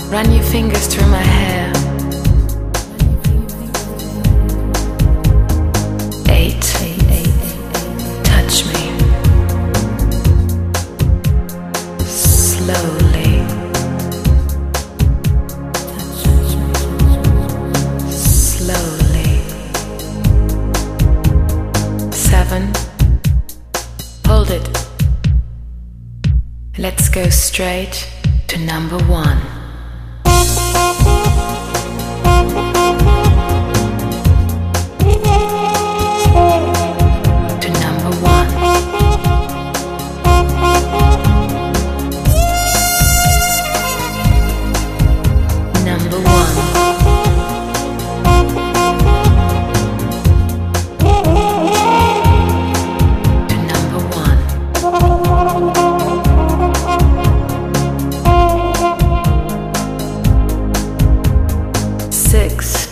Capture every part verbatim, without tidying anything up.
Run your fingers through my hair. Eight. Touch me. Slowly. Slowly. Seven. Hold it. Let's go straight to number one. Six.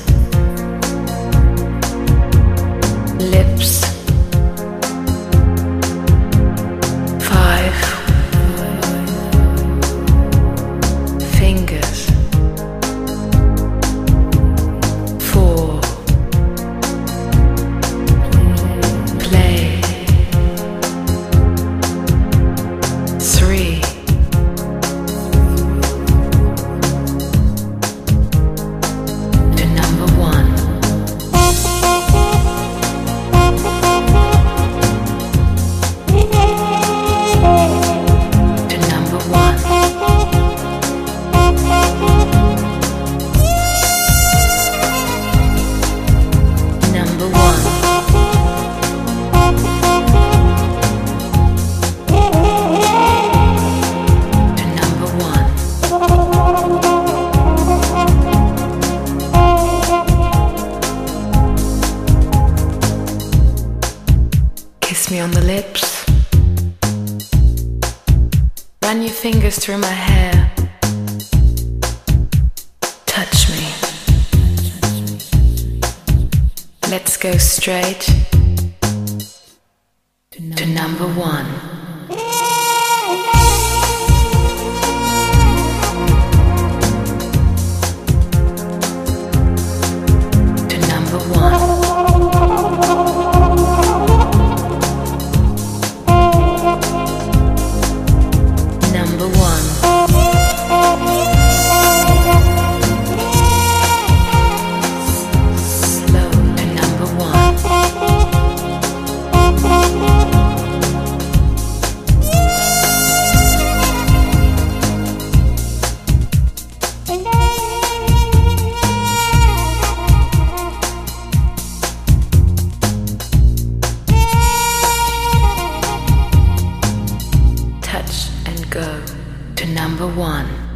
Lips. Five. Fingers. Four. Play. Three. Kiss me on the lips. Run your fingers through my hair. Touch me. Let's go straight to number one. Touch and go to number one.